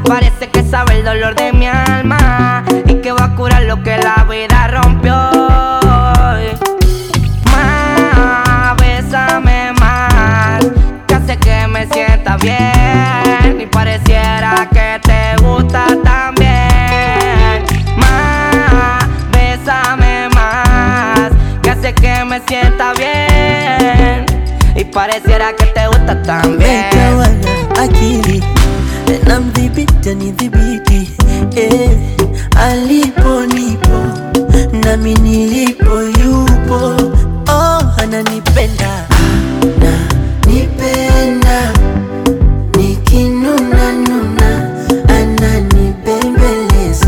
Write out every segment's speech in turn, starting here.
Parece que sabe el dolor de mi alma y que va a curar lo que la vida rompió. Más, bésame más, que hace que me sienta bien y pareciera que te gusta también. Más, bésame más, que hace que me sienta bien y pareciera que te gusta también. Akili namdhibiti nidhibiti, alipo nipo nami nilipo yupo. Oh, ananipenda ananipenda, nikinuna nuna ananibembeleza.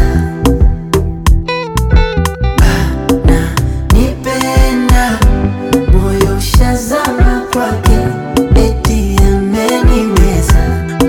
Ananipenda, moyo ushazama kwake, eti ameniweza.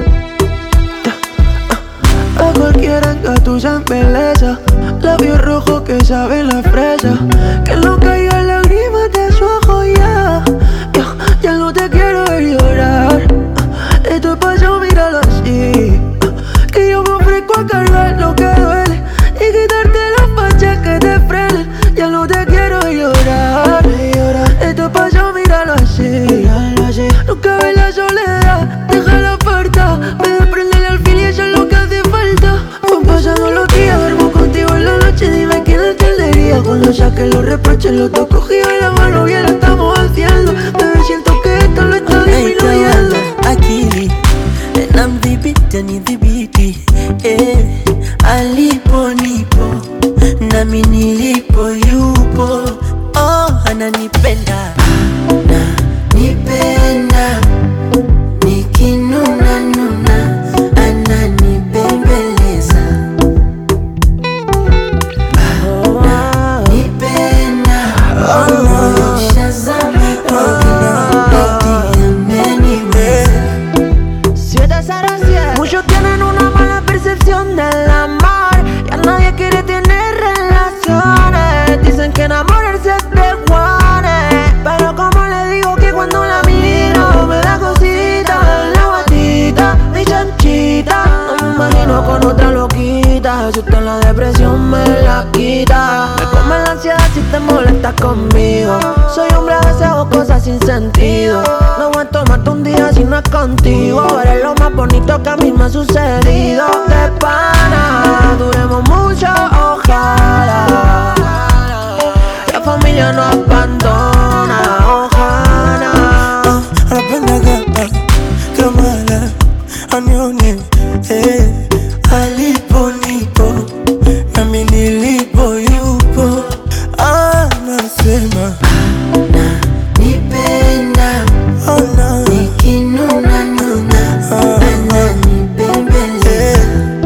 A cualquiera engatulla en belleza, labios rojos que saben la fresa, que no caigan lágrimas de su ojo ya. Ya no te quiero ver llorar, esto es paso, míralo así, que yo me ofrezco a cargar lo que duele y quitarte las manchas que te frenen. Ya no te quiero llorar, esto es paso, míralo así. Nunca ves la soledad, deja la puerta, me desprende el alfil y eso es lo que hace falta. Van pasando los días, duermo contigo en la noche, dime quién entendería. Cuando saques los reproches, los dos cogidos en la mano, bien lo estamos haciendo. Bebé, siento que esto lo está disminuyendo. Akili namdhibiti nidhibiti, alipo nipo nami nilipo yupo. Oh, ananipenda ananipenda, nikinuna nuna ananibembeleza. Ananipenda, moyo ushazama kwake, eti ameniweza. Muchos tienen una mala percepción del amor, ya nadie quiere tener relaciones. Dicen que enamorarse es de Juanes, pero como le digo que cuando la miro me da cosita en la guatita, mi chanchita. No me imagino con otra loquita, si usted la depresión me la quita. Me come la ansiedad si te molestas conmigo, soy hombre a veces hago cosas sin sentido. No aguanto más de un día si no es contigo, eres lo más bonito que a mí me ha sucedido. De pana, duremos mucho, ojalá la familia no abandona, ojalá. Anapenda kamala anione, alipo nipo nami nilipo yupo. Anasema ananipenda, nikinuna nuna ananibembeleza.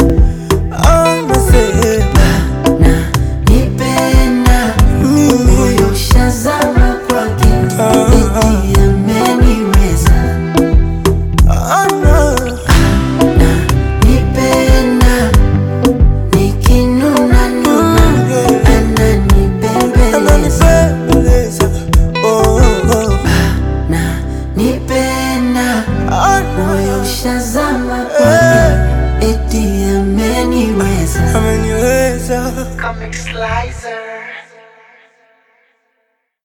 Anasema ananipenda, moyo ushazama kwake, eti ameniweza. Ananipenda, nikinuna nuna ananibembeleza. Ananipenda, moyo ushazama kwake, eti ameniweza. Comic Slicer.